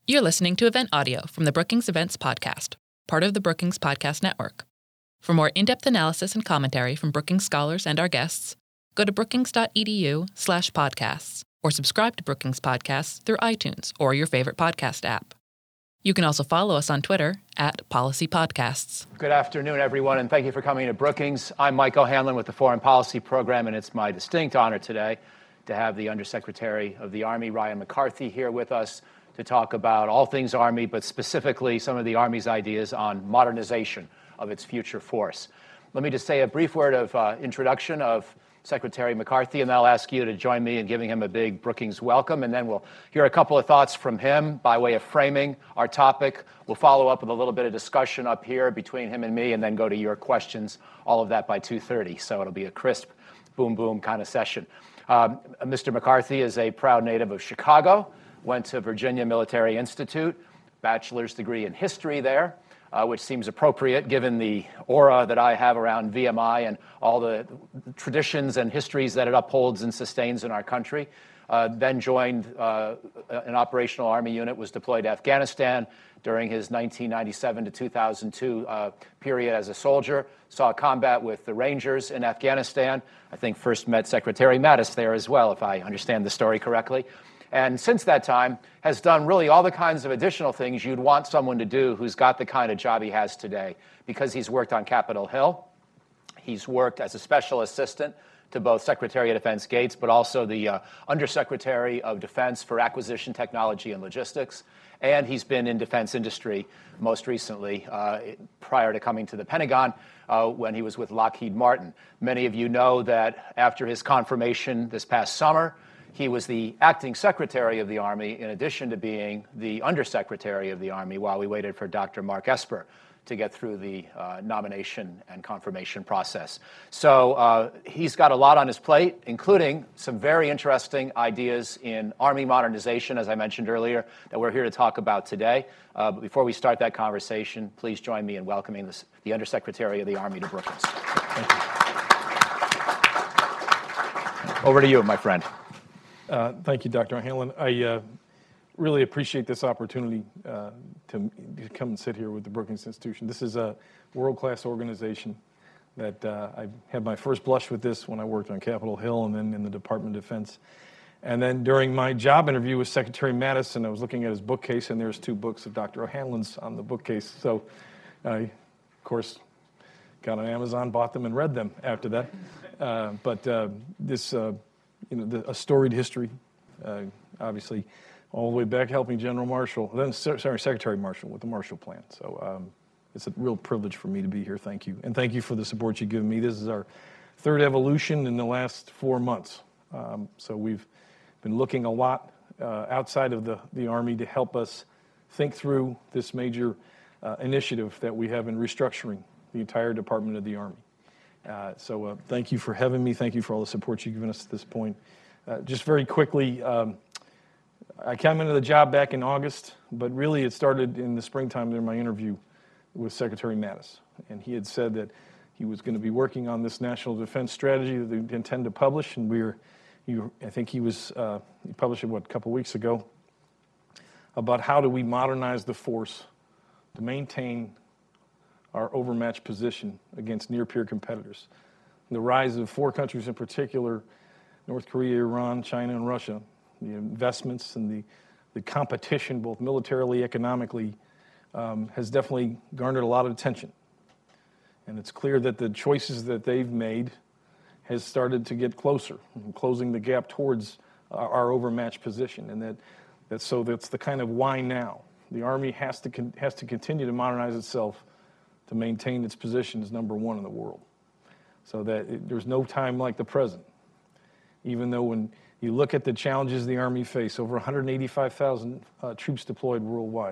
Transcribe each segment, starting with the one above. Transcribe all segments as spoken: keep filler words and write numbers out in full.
You're listening to event audio from the Brookings Events Podcast, part of the Brookings Podcast Network. For more in-depth analysis and commentary from Brookings scholars and our guests, go to brookings.edu slash podcasts or subscribe to Brookings Podcasts through iTunes or your favorite podcast app. You can also follow us on Twitter at Policy Podcasts. Good afternoon, everyone, and thank you for coming to Brookings. I'm Mike O'Hanlon with the Foreign Policy Program, and it's my distinct honor today to have the Undersecretary of the Army, Ryan McCarthy, here with us to talk about all things Army, but specifically some of the Army's ideas on modernization of its future force. Let me just say a brief word of uh, introduction of Secretary McCarthy, and then I'll ask you to join me in giving him a big Brookings welcome, and then we'll hear a couple of thoughts from him by way of framing our topic. We'll follow up with a little bit of discussion up here between him and me, and then go to your questions, all of that by two thirty, so it'll be a crisp, boom, boom kind of session. Um, Mister McCarthy is a proud native of Chicago, went to Virginia Military Institute, bachelor's degree in history there, uh, which seems appropriate given the aura that I have around V M I and all the traditions and histories that it upholds and sustains in our country. Uh, then joined uh, an operational Army unit, was deployed to Afghanistan during his nineteen ninety-seven to two thousand two uh, period as a soldier, saw combat with the Rangers in Afghanistan. I think first met Secretary Mattis there as well, if I understand the story correctly. And since that time, has done really all the kinds of additional things you'd want someone to do who's got the kind of job he has today, because he's worked on Capitol Hill. He's worked as a special assistant to both Secretary of Defense Gates, but also the uh, Undersecretary of Defense for Acquisition Technology and Logistics. And he's been in defense industry most recently, uh, prior to coming to the Pentagon, uh, when he was with Lockheed Martin. Many of you know that after his confirmation this past summer, he was the acting Secretary of the Army, in addition to being the Undersecretary of the Army, while we waited for Doctor Mark Esper to get through the uh, nomination and confirmation process. So uh, he's got a lot on his plate, including some very interesting ideas in Army modernization, as I mentioned earlier, that we're here to talk about today. Uh, but before we start that conversation, please join me in welcoming this, the Undersecretary of the Army to Brookings. Thank you. Over to you, my friend. Uh, thank you, Doctor O'Hanlon. I uh, really appreciate this opportunity uh, to, to come and sit here with the Brookings Institution. This is a world-class organization that uh, I had my first blush with this when I worked on Capitol Hill and then in the Department of Defense. And then during my job interview with Secretary Mattis, and I was looking at his bookcase, and there's two books of Doctor O'Hanlon's on the bookcase. So I, of course, got on Amazon, bought them, and read them after that. Uh, but uh, this... Uh, You know, the, a storied history, uh, obviously, all the way back helping General Marshall, then sorry, Secretary Marshall with the Marshall Plan. So um, it's a real privilege for me to be here. Thank you, and thank you for the support you've given me. This is our third evolution in the last four months. Um, so we've been looking a lot uh, outside of the the Army to help us think through this major uh, initiative that we have in restructuring the entire Department of the Army. Uh, so uh, thank you for having me. Thank you for all the support you've given us at this point. Uh, just very quickly, um, I came into the job back in August, but really it started in the springtime during my interview with Secretary Mattis. And he had said that he was going to be working on this national defense strategy that they intend to publish. And we were, you, I think he was, uh, he published it, what, a couple weeks ago, about how do we modernize the force to maintain our overmatched position against near-peer competitors. The rise of four countries in particular, North Korea, Iran, China, and Russia, the investments and the, the competition, both militarily, economically, um, has definitely garnered a lot of attention. And it's clear that the choices that they've made has started to get closer, closing the gap towards our, our overmatched position. And that, that so that's the kind of why now. The Army has to con- has to continue to modernize itself to maintain its position as number one in the world. So that it, there's no time like the present. Even though when you look at the challenges the Army face, over one hundred eighty-five thousand uh, troops deployed worldwide.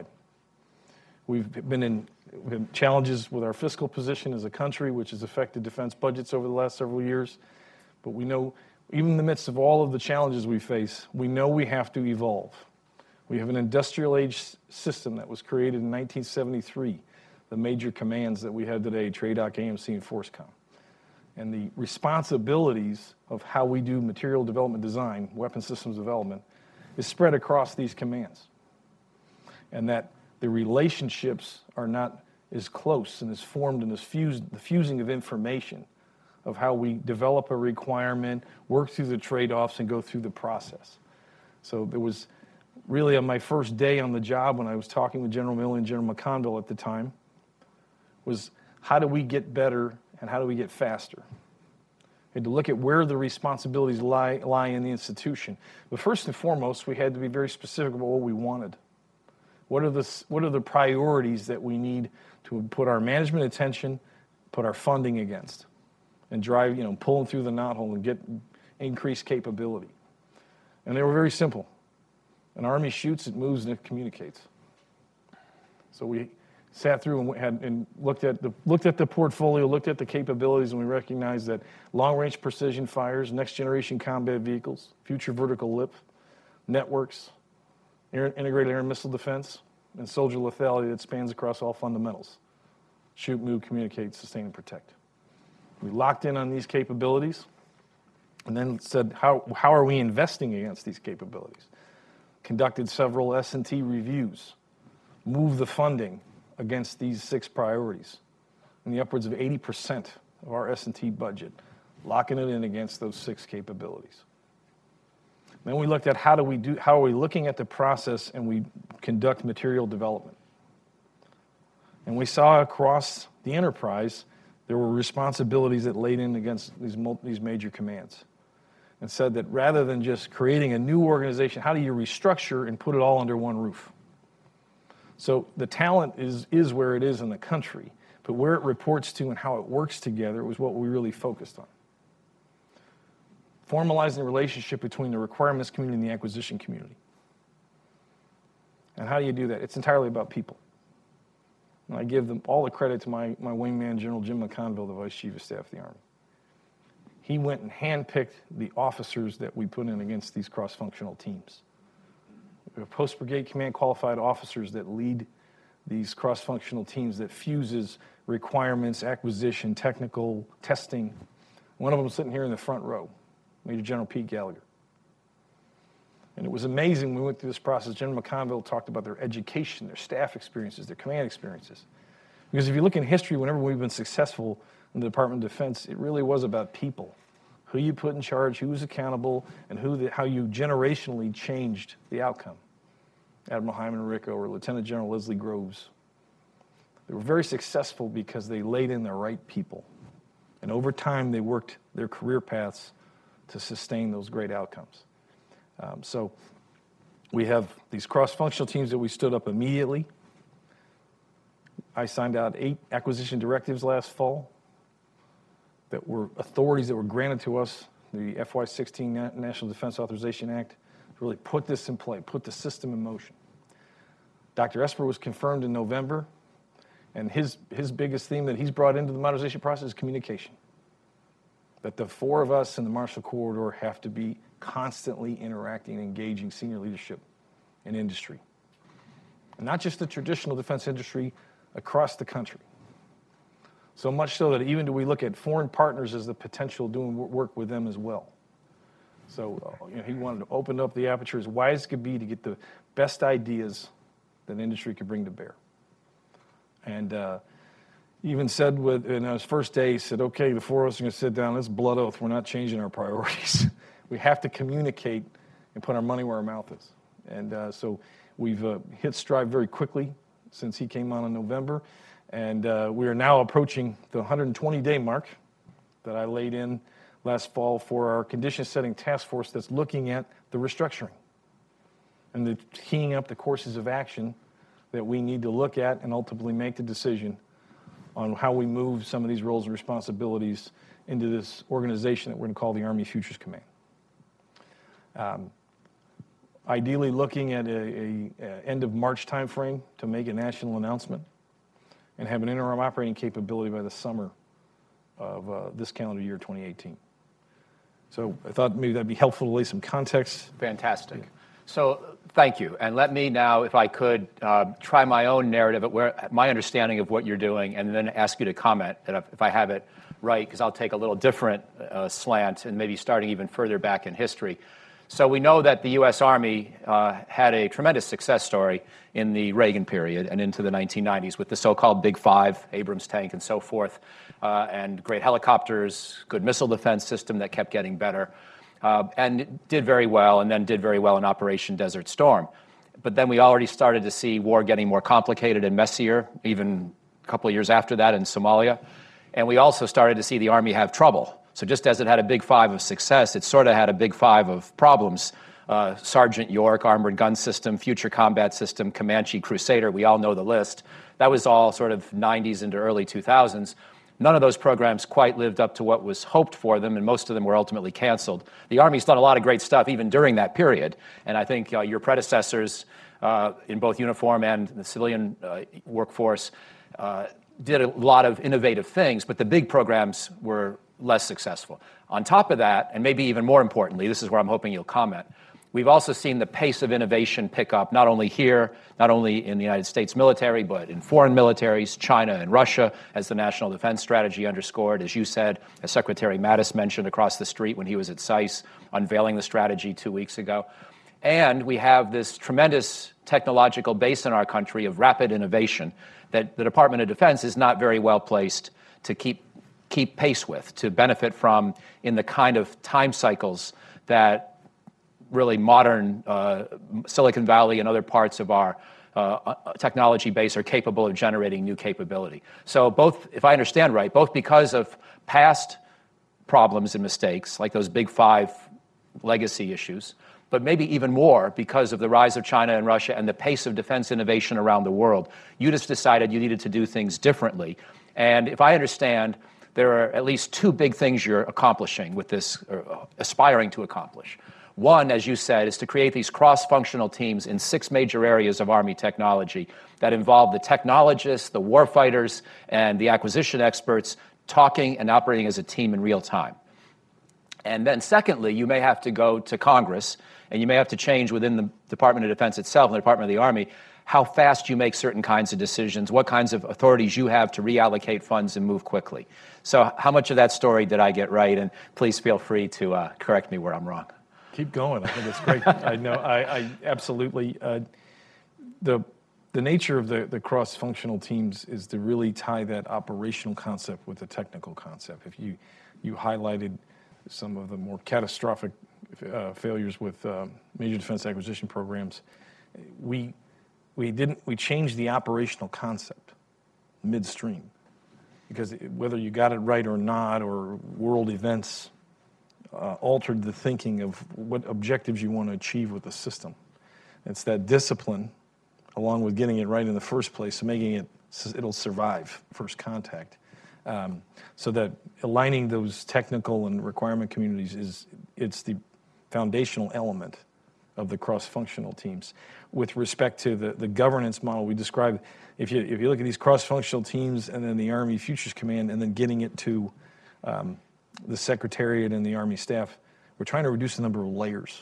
We've been in we've had challenges with our fiscal position as a country, which has affected defense budgets over the last several years. But we know, even in the midst of all of the challenges we face, we know we have to evolve. We have an industrial age system that was created in nineteen seventy-three. The major commands that we have today, TRADOC, A M C, and FORCECOM. And the responsibilities of how we do material development design, weapon systems development, is spread across these commands. and that the relationships are not as close and as formed and as fused, the fusing of information of how we develop a requirement, work through the trade-offs, and go through the process. So there was really on my first day on the job when I was talking with General Milley and General McConville at the time, was how do we get better and how do we get faster? And to look at where the responsibilities lie, lie in the institution. But first and foremost, we had to be very specific about what we wanted. What are the, what are the priorities that we need to put our management attention, put our funding against, and drive, you know, pulling through the knothole and get increased capability? And they were very simple. An Army shoots, it moves, and it communicates. So we sat through and, had, and looked at the looked at the portfolio, looked at the capabilities, and we recognized that long-range precision fires, next-generation combat vehicles, future vertical lift, networks, air, integrated air and missile defense, and soldier lethality that spans across all fundamentals: shoot, move, communicate, sustain, and protect. We locked in on these capabilities, and then said, how how are we investing against these capabilities? Conducted several S and T reviews, moved the funding against these six priorities in the upwards of eighty percent of our S and T budget, locking it in against those six capabilities. Then we looked at how do we do, how are we looking at the process, and we conduct material development. And we saw across the enterprise there were responsibilities that laid in against these, these major commands, and said that rather than just creating a new organization, how do you restructure and put it all under one roof? So the talent is, is where it is in the country, but where it reports to and how it works together was what we really focused on. Formalizing the relationship between the requirements community and the acquisition community. And how do you do that? It's entirely about people. And I give them all the credit to my, my wingman, General Jim McConville, the Vice Chief of Staff of the Army. He went and handpicked the officers that we put in against these cross-functional teams. We have post-brigade command qualified officers that lead these cross-functional teams that fuses requirements, acquisition, technical, testing. One of them sitting here in the front row, Major General Pete Gallagher. And it was amazing when we went through this process. General McConville talked about their education, their staff experiences, their command experiences. Because if you look in history, whenever we've been successful in the Department of Defense, it really was about people. Who you put in charge, who was accountable, and who the, how you generationally changed the outcome. Admiral Hyman Ricko or Lieutenant General Leslie Groves. They were very successful because they laid in the right people. And over time, they worked their career paths to sustain those great outcomes. Um, so we have these cross-functional teams that we stood up immediately. I signed out eight acquisition directives last fall that were authorities that were granted to us, the F Y sixteen National Defense Authorization Act, to really put this in play, put the system in motion. Doctor Esper was confirmed in November, and his, his biggest theme that he's brought into the modernization process is communication. That the four of us in the Marshall Corridor have to be constantly interacting and engaging senior leadership and industry. And not just the traditional defense industry, across the country. So much so that even do we look at foreign partners as the potential doing work with them as well. So uh, you know, he wanted to open up the aperture as wide as it could be to get the best ideas that industry could bring to bear. And uh, even said with, in his first day, he said, okay, the four of us are going to sit down, let's blood oath, we're not changing our priorities. We have to communicate and put our money where our mouth is. And uh, so we've uh, hit stride very quickly since he came on in November. And uh, we are now approaching the one hundred twenty day mark that I laid in last fall for our condition setting task force that's looking at the restructuring and the keying up the courses of action that we need to look at and ultimately make the decision on how we move some of these roles and responsibilities into this organization that we're going to call the Army Futures Command. Um, ideally looking at a, a, a end of March timeframe to make a national announcement and have an interim operating capability by the summer of uh, this calendar year, twenty eighteen. So I thought maybe that'd be helpful to lay some context. Fantastic. So thank you. And let me now, if I could, uh, try my own narrative at where my understanding of what you're doing, and then ask you to comment if, if I have it right, because I'll take a little different uh, slant and maybe starting even further back in history. So we know that the U S Army uh, had a tremendous success story in the Reagan period and into the nineteen nineties with the so-called Big Five, Abrams tank and so forth, uh, and great helicopters, good missile defense system that kept getting better, uh, and did very well, and then did very well in Operation Desert Storm. But then we already started to see war getting more complicated and messier, even a couple of years after that in Somalia. And we also started to see the Army have trouble. So just as it had a big five of success, it sort of had a big five of problems. Uh, Sergeant York, armored gun system, future combat system, Comanche Crusader, we all know the list. That was all sort of nineties into early two thousands. None of those programs quite lived up to what was hoped for them, and most of them were ultimately canceled. The Army's done a lot of great stuff even during that period, and I think uh, your predecessors uh, in both uniform and the civilian uh, workforce uh, did a lot of innovative things, but the big programs were less successful. On top of that, and maybe even more importantly, this is where I'm hoping you'll comment, we've also seen the pace of innovation pick up, not only here, not only in the United States military, but in foreign militaries, China and Russia, as the National Defense Strategy underscored, as you said, as Secretary Mattis mentioned across the street when he was at S A I S, unveiling the strategy two weeks ago. And we have this tremendous technological base in our country of rapid innovation that the Department of Defense is not very well placed to keep keep pace with, to benefit from in the kind of time cycles that really modern uh, Silicon Valley and other parts of our uh, technology base are capable of generating new capability. So both, if I understand right, both because of past problems and mistakes, like those big five legacy issues, but maybe even more because of the rise of China and Russia and the pace of defense innovation around the world, you just decided you needed to do things differently. And if I understand, there are at least two big things you're accomplishing with this, or aspiring to accomplish. One, as you said, is to create these cross-functional teams in six major areas of Army technology that involve the technologists, the warfighters, and the acquisition experts talking and operating as a team in real time. And then secondly, you may have to go to Congress, and you may have to change within the Department of Defense itself and the Department of the Army how fast you make certain kinds of decisions, what kinds of authorities you have to reallocate funds and move quickly. So how much of that story did I get right? And please feel free to uh, correct me where I'm wrong. Keep going. I think it's great. I know. I, I absolutely. Uh, the the nature of the, the cross-functional teams is to really tie that operational concept with the technical concept. If you you highlighted some of the more catastrophic uh, failures with uh, major defense acquisition programs, we we didn't we changed the operational concept midstream, because whether you got it right or not, or world events uh, altered the thinking of what objectives you want to achieve with the system. It's that discipline, along with getting it right in the first place, so making it it'll survive first contact. Um, so that aligning those technical and requirement communities is it's the foundational element of the cross-functional teams. With respect to the, the governance model we described, if you if you look at these cross-functional teams and then the Army Futures Command and then getting it to um, the Secretariat and the Army staff, we're trying to reduce the number of layers.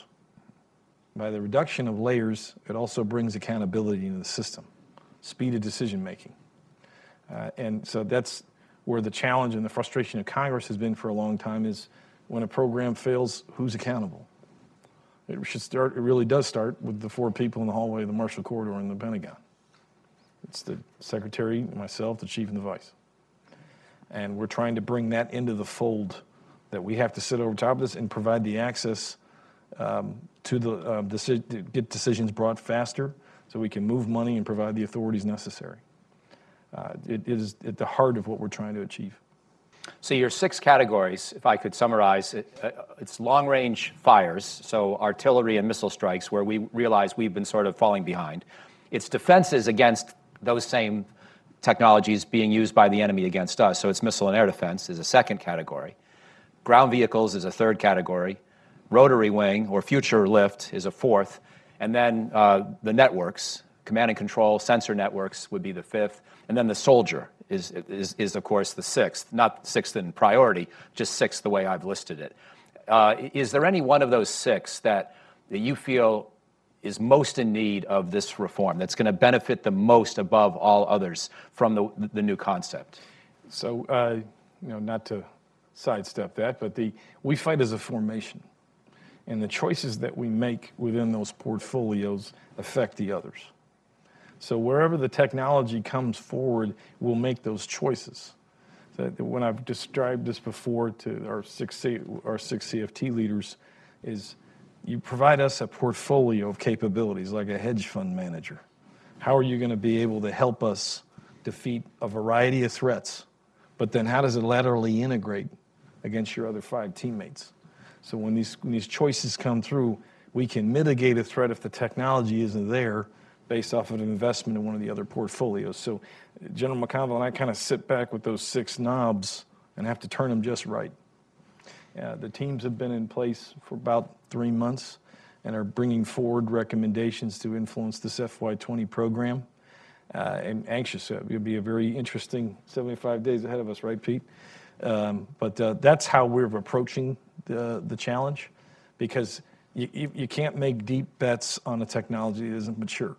By the reduction of layers, it also brings accountability into the system, speed of decision making. Uh, and so that's where the challenge and the frustration of Congress has been for a long time, is when a program fails, who's accountable? It should start, it really does start with the four people in the hallway of the Marshall Corridor in the Pentagon. It's the Secretary, myself, the Chief, and the Vice. And we're trying to bring that into the fold, that we have to sit over top of this and provide the access um, to the uh, deci- to get decisions brought faster so we can move money and provide the authorities necessary. Uh, it is at the heart of what we're trying to achieve. So your six categories, if I could summarize, it, uh, it's long-range fires, so artillery and missile strikes, where we realize we've been sort of falling behind. It's defenses against those same technologies being used by the enemy against us, so it's missile and air defense is a second category. Ground vehicles is a third category. Rotary wing or future lift is a fourth. And then uh, the networks, command and control, sensor networks would be the fifth. And then the soldier is, is, is of course, the sixth, not sixth in priority, just sixth the way I've listed it. Uh, is there any one of those six that, that you feel is most in need of this reform, that's going to benefit the most above all others from the, the new concept? So, uh, you know, not to sidestep that, but the we fight as a formation. And the choices that we make within those portfolios affect the others. So wherever the technology comes forward, we'll make those choices. So when I've described this before to our six, C, our six C F T leaders, is you provide us a portfolio of capabilities like a hedge fund manager. How are you going to be able to help us defeat a variety of threats? But then how does it laterally integrate against your other five teammates? So when these, when these choices come through, we can mitigate a threat if the technology isn't there based off of an investment in one of the other portfolios. So General McConville and I kind of sit back with those six knobs and have to turn them just right. Uh, the teams have been in place for about three months and are bringing forward recommendations to influence this F Y twenty program. Uh, and anxious. It'll be a very interesting seventy-five days ahead of us, right, Pete? Um, but uh, that's how we're approaching the, the challenge, because you, you, you can't make deep bets on a technology that isn't mature.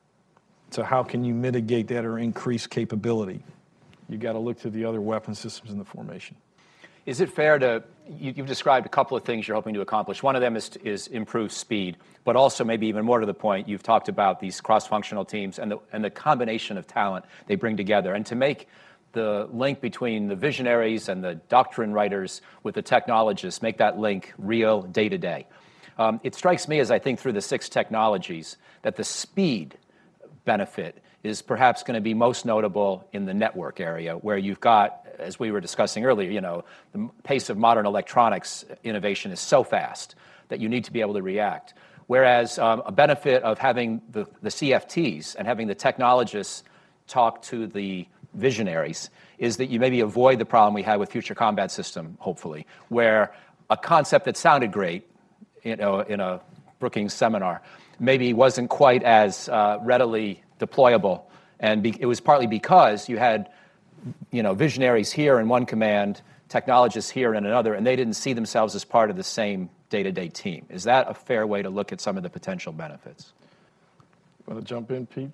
So how can you mitigate that or increase capability? You got to look to the other weapon systems in the formation. Is it fair to, you, you've described a couple of things you're hoping to accomplish. One of them is, is improve speed, but also maybe even more to the point, you've talked about these cross-functional teams and the, and the combination of talent they bring together. And to make the link between the visionaries and the doctrine writers with the technologists, make that link real day to day. Um, it strikes me as I think through the six technologies that the speed benefit is perhaps going to be most notable in the network area, where you've got, as we were discussing earlier, you know, the pace of modern electronics innovation is so fast that you need to be able to react. Whereas um, a benefit of having the, the C F Ts and having the technologists talk to the visionaries is that you maybe avoid the problem we had with Future Combat System, hopefully, where a concept that sounded great, you know, in a Brookings seminar maybe wasn't quite as uh, readily deployable. And be, it was partly because you had, you know, visionaries here in one command, technologists here in another, and they didn't see themselves as part of the same day-to-day team. Is that a fair way to look at some of the potential benefits? Want to jump in, Pete?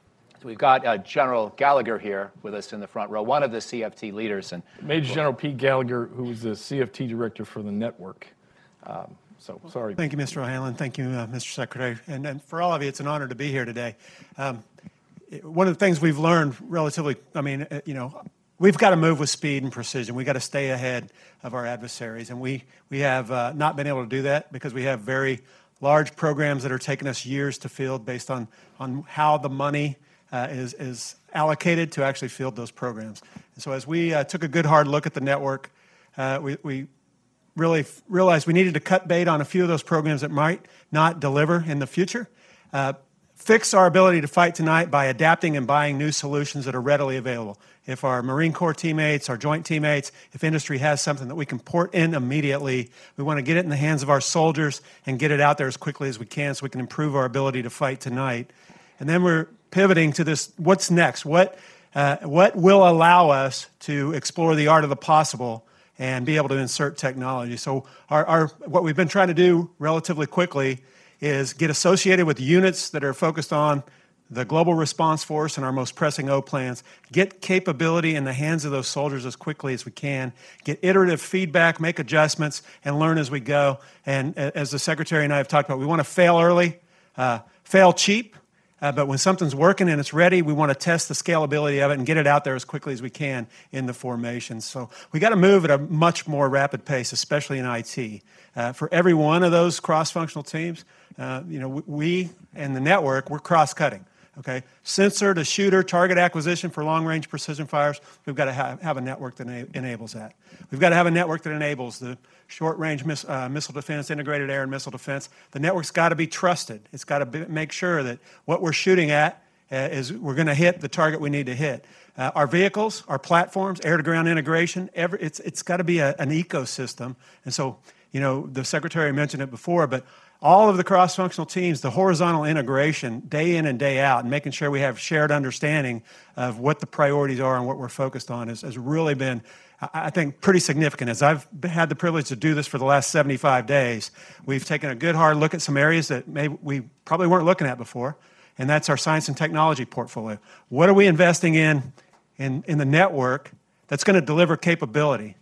So we've got uh, General Gallagher here with us in the front row, one of the C F T leaders. And Major General Pete Gallagher, who was the C F T director for the network. Um, so, sorry. Thank you, Mister O'Hanlon. Thank you, uh, Mister Secretary. And, and for all of you, it's an honor to be here today. Um, it, one of the things we've learned relatively, I mean, uh, you know, we've got to move with speed and precision. We've got to stay ahead of our adversaries. And we, we have uh, not been able to do that because we have very large programs that are taking us years to field based on, on how the money uh, is, is allocated to actually field those programs. And so as we uh, took a good hard look at the network, uh, we, we really realized we needed to cut bait on a few of those programs that might not deliver in the future. Uh, fix our ability to fight tonight by adapting and buying new solutions that are readily available. If our Marine Corps teammates, our joint teammates, if industry has something that we can port in immediately, we want to get it in the hands of our soldiers and get it out there as quickly as we can so we can improve our ability to fight tonight. And then we're pivoting to this, what's next? What, uh, what will allow us to explore the art of the possible and be able to insert technology? So our, our, what we've been trying to do relatively quickly is get associated with units that are focused on the Global Response Force and our most pressing O plans, get capability in the hands of those soldiers as quickly as we can, get iterative feedback, make adjustments, and learn as we go. And as the Secretary and I have talked about, we want to fail early, uh, fail cheap, uh, but when something's working and it's ready, we want to test the scalability of it and get it out there as quickly as we can in the formation. So we got to move at a much more rapid pace, especially in I T. Uh, for every one of those cross-functional teams, uh, you know, we and the network, we're cross-cutting. Okay, sensor to shooter, target acquisition for long-range precision fires, we've got to have, have a network that ena- enables that. We've got to have a network that enables the short-range miss, uh, missile defense, integrated air and missile defense. The network's got to be trusted. It's got to be, make sure that what we're shooting at uh, is we're going to hit the target we need to hit. Uh, our vehicles, our platforms, air-to-ground integration, every, it's, it's got to be a, an ecosystem. And so, you know, the Secretary mentioned it before, but all of the cross-functional teams, the horizontal integration day in and day out, and making sure we have shared understanding of what the priorities are and what we're focused on has, has really been, I think, pretty significant. As I've had the privilege to do this for the last seventy-five days, we've taken a good hard look at some areas that maybe we probably weren't looking at before, and that's our science and technology portfolio. What are we investing in in, in the network that's going to deliver capability?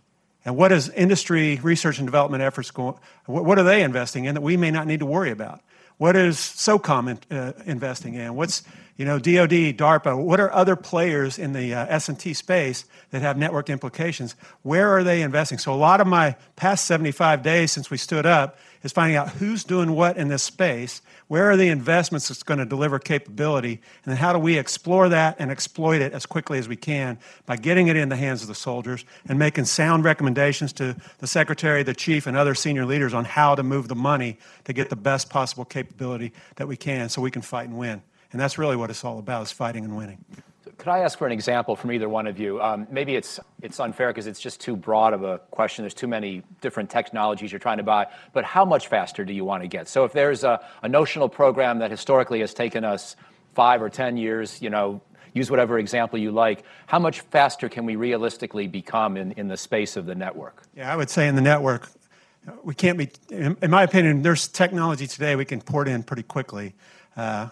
And what is industry research and development efforts going, what are they investing in that we may not need to worry about? What is SOCOM in, uh, investing in? What's, you know, D O D, DARPA, what are other players in the uh, S and T space that have networked implications? Where are they investing? So a lot of my past seventy-five days since we stood up is finding out who's doing what in this space, where are the investments that's going to deliver capability, and then how do we explore that and exploit it as quickly as we can by getting it in the hands of the soldiers and making sound recommendations to the Secretary, the Chief, and other senior leaders on how to move the money to get the best possible capability that we can so we can fight and win. And that's really what it's all about, is fighting and winning. Could I ask for an example from either one of you? Um, maybe it's it's unfair because it's just too broad of a question. There's too many different technologies you're trying to buy. But how much faster do you want to get? So if there's a, a notional program that historically has taken us five or ten years, you know, use whatever example you like, how much faster can we realistically become in, in the space of the network? Yeah, I would say in the network, we can't be, in, in my opinion, there's technology today we can port in pretty quickly. Uh,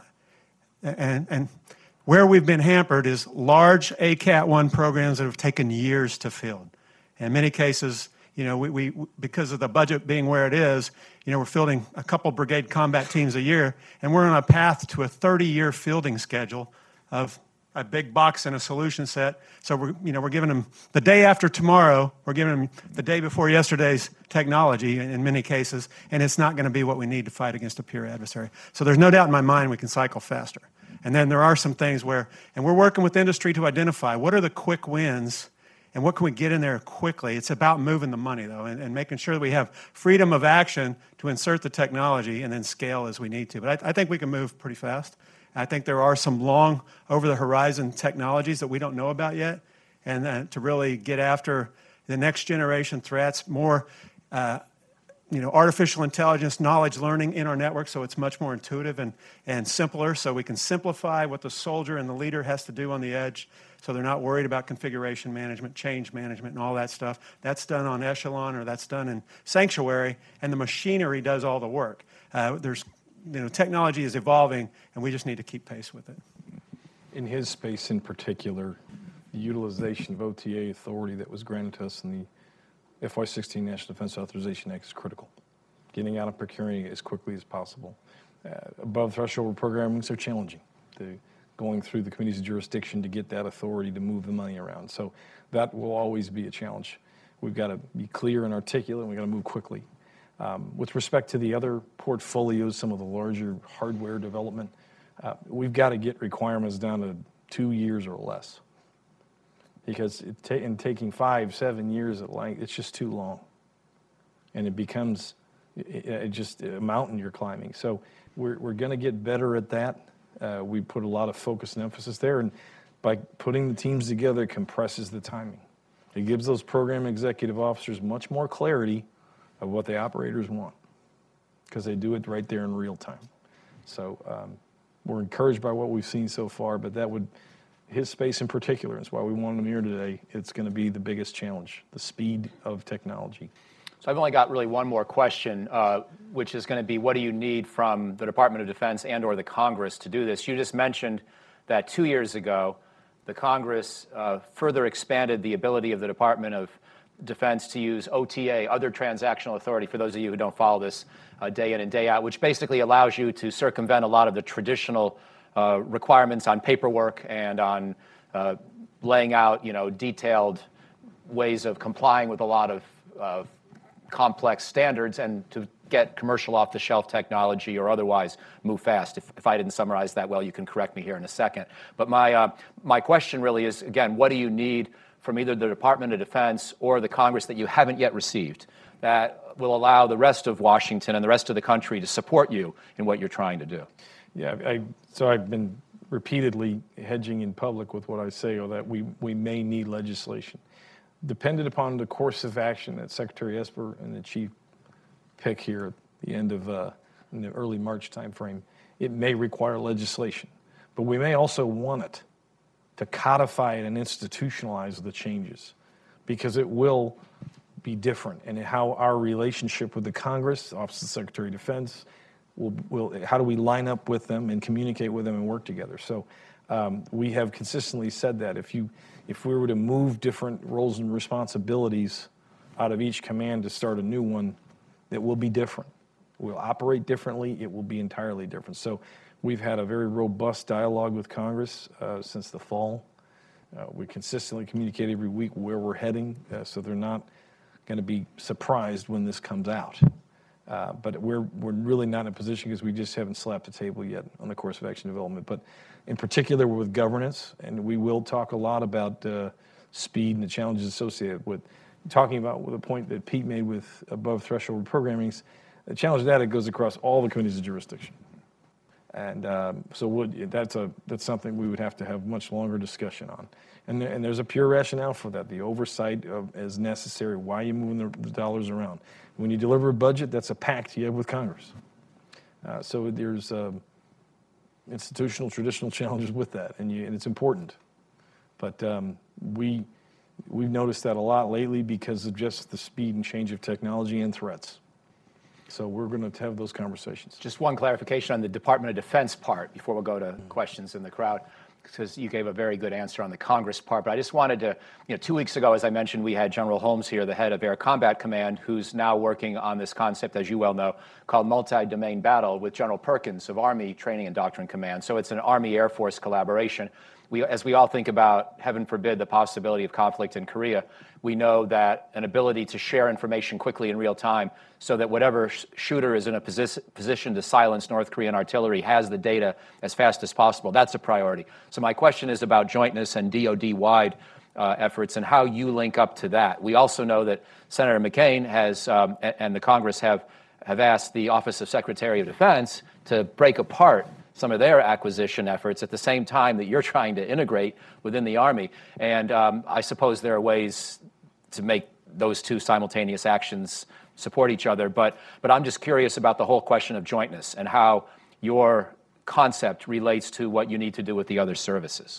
and and Where we've been hampered is large A C A T one programs that have taken years to field. In many cases, you know, we, we because of the budget being where it is, you know, we're fielding a couple brigade combat teams a year, and we're on a path to a thirty-year fielding schedule of a big box and a solution set. So we're, you know, we're giving them the day after tomorrow. We're giving them the day before yesterday's technology in, in many cases, and it's not going to be what we need to fight against a peer adversary. So there's no doubt in my mind we can cycle faster. And then there are some things where, and we're working with industry to identify what are the quick wins and what can we get in there quickly. It's about moving the money, though, and, and making sure that we have freedom of action to insert the technology and then scale as we need to. But I, I think we can move pretty fast. I think there are some long over-the-horizon technologies that we don't know about yet, and uh, to really get after the next generation threats, more uh, you know, artificial intelligence, knowledge learning in our network, so it's much more intuitive and, and simpler, so we can simplify what the soldier and the leader has to do on the edge, so they're not worried about configuration management, change management, and all that stuff. That's done on Echelon, or that's done in Sanctuary, and the machinery does all the work. Uh, there's, you know, technology is evolving, and we just need to keep pace with it. In his space in particular, the utilization of O T A authority that was granted to us in the F Y sixteen National Defense Authorization Act is critical. Getting out and procuring it as quickly as possible. Uh, above threshold programmings are challenging. The, going through the committees of jurisdiction to get that authority to move the money around. So that will always be a challenge. We've got to be clear and articulate, and we've got to move quickly. Um, with respect to the other portfolios, some of the larger hardware development, uh, we've got to get requirements down to two years or less. Because it ta in taking five, seven years, at length, it's just too long. And it becomes it, it just a mountain you're climbing. So we're, we're going to get better at that. Uh, we put a lot of focus and emphasis there. And by putting the teams together, it compresses the timing. It gives those program executive officers much more clarity of what the operators want, because they do it right there in real time. So um, we're encouraged by what we've seen so far, but that would, his space in particular, is why we wanted him here today. It's going to be the biggest challenge, the speed of technology. So I've only got really one more question, uh, which is going to be, what do you need from the Department of Defense and or the Congress to do this? You just mentioned that two years ago, the Congress uh, further expanded the ability of the Department of Defense to use O T A, other transactional authority, for those of you who don't follow this uh, day in and day out, which basically allows you to circumvent a lot of the traditional uh, requirements on paperwork and on uh, laying out, you know, detailed ways of complying with a lot of uh, complex standards, and to get commercial off-the-shelf technology or otherwise move fast. If, if I didn't summarize that well, you can correct me here in a second. But my, uh, my question really is, again, what do you need from either the Department of Defense or the Congress that you haven't yet received that will allow the rest of Washington and the rest of the country to support you in what you're trying to do? Yeah, I, so I've been repeatedly hedging in public with what I say, or that we, we may need legislation. Dependent upon the course of action that Secretary Esper and the Chief pick here at the end of uh, in the early March timeframe, it may require legislation. But we may also want it to codify it and institutionalize the changes, because it will be different. And how our relationship with the Congress, Office of the Secretary of Defense, will, will how do we line up with them and communicate with them and work together? So um, we have consistently said that if you if we were to move different roles and responsibilities out of each command to start a new one that will be different. We'll operate differently. It will be entirely different. So we've had a very robust dialogue with Congress uh, since the fall. Uh, we consistently communicate every week where we're heading, uh, so they're not going to be surprised when this comes out. Uh, but we're we're really not in a position because we just haven't slapped the table yet on the course of action development. But in particular, we're with governance, and we will talk a lot about uh, speed and the challenges associated with talking about with the point that Pete made with above threshold programmings. The challenge of that, it goes across all the committees of jurisdiction. And um, so would, that's, a, that's something we would have to have much longer discussion on. And, there, and there's a pure rationale for that. The oversight of, is necessary. Why are you moving the, the dollars around? When you deliver a budget, that's a pact you have with Congress. Uh, so there's um, institutional, traditional challenges with that, and, you, and it's important. But um, we, we've noticed that a lot lately because of just the speed and change of technology and threats. So we're going to have those conversations. Just one clarification on the Department of Defense part before we'll go to questions in the crowd, because you gave a very good answer on the Congress part. But I just wanted to, you know, two weeks ago, as I mentioned, we had General Holmes here, the head of Air Combat Command, who's now working on this concept, as you well know, called multi-domain battle with General Perkins of Army Training and Doctrine Command. So it's an Army-Air Force collaboration. We, as we all think about, heaven forbid, the possibility of conflict in Korea, we know that an ability to share information quickly in real time so that whatever sh shooter is in a posi position to silence North Korean artillery has the data as fast as possible. That's a priority. So my question is about jointness and D O D-wide uh, efforts and how you link up to that. We also know that Senator McCain has, um, and, and the Congress have, have asked the Office of Secretary of Defense to break apart some of their acquisition efforts at the same time that you're trying to integrate within the Army. And um, I suppose there are ways to make those two simultaneous actions support each other. But, but I'm just curious about the whole question of jointness and how your concept relates to what you need to do with the other services.